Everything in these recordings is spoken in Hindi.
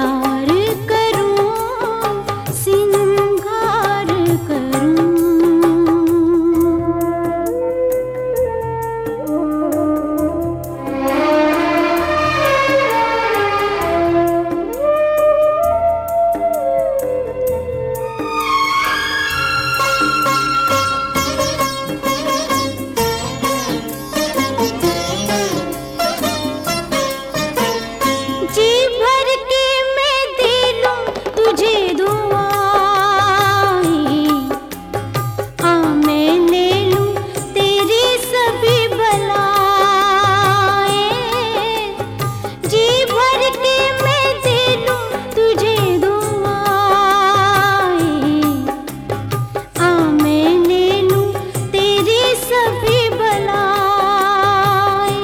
प्यार करूं, सिंगार करूं। जी भर के मैं दे लूं तुझे दुआएं, आ मैं ले लूं तेरी सभी बलाएं। जी भर के मैं दे लूं तुझे दुआएं, आ मैं ले लूं तेरी सभी बलाएं।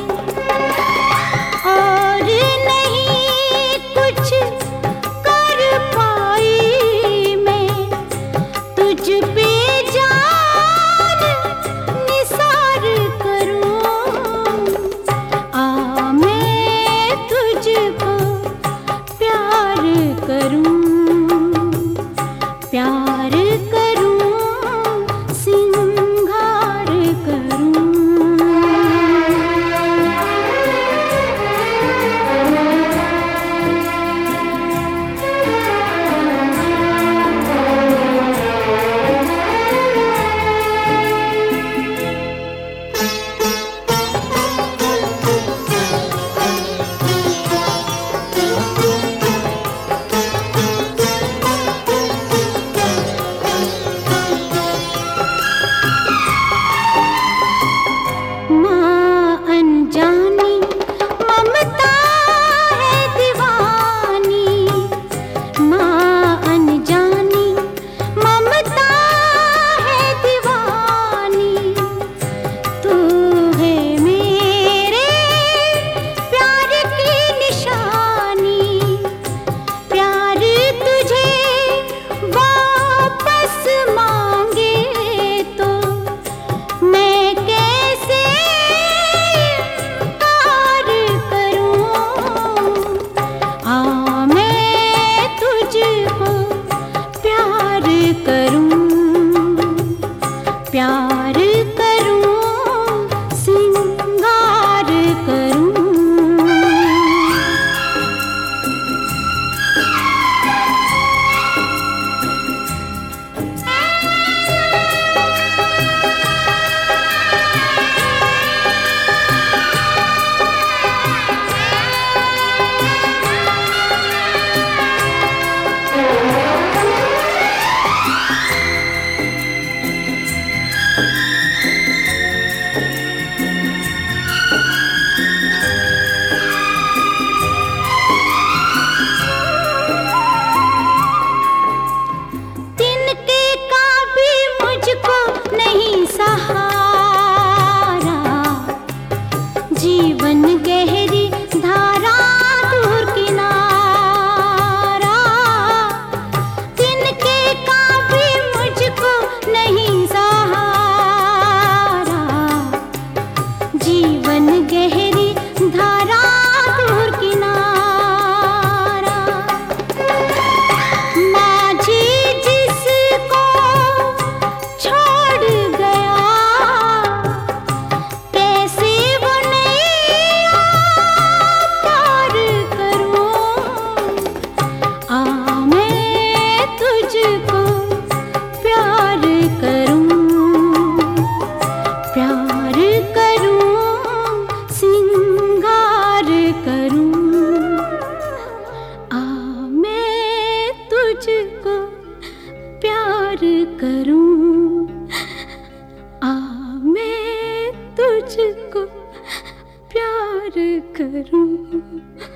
और नहीं कुछ कर पाई मैं तुझ पे जान निसार करूं, आ मैं तुझको प्यार करूं, प्यार करूं, सिंगार करूं। माँ अनजानी ममता है दीवानी, माँ अनजानी ममता है दीवानी। तू है मेरे प्यार की निशानी, प्यार तुझे वापस मांगे तो मैं कैसे इनकार करूं, आ मैं तुझको प्यार करूं, प्यार करूं, सिंगार करूं। तिनके का भी मुझको नहीं सहारा, जीवन गहरी धारा दूर किनारा। तिनके का भी मुझको नहीं सहारा, जीवन गहरी धारा दूर किनारा। माझी जिसको छोड़ गया, कैसे वो नैया पार करूं, आ मैं तुझको प्यार करूं, प्यार करूं, सिंगार करूं। आ मैं तुझको प्यार करूं, आ मैं तुझको प्यार करूं।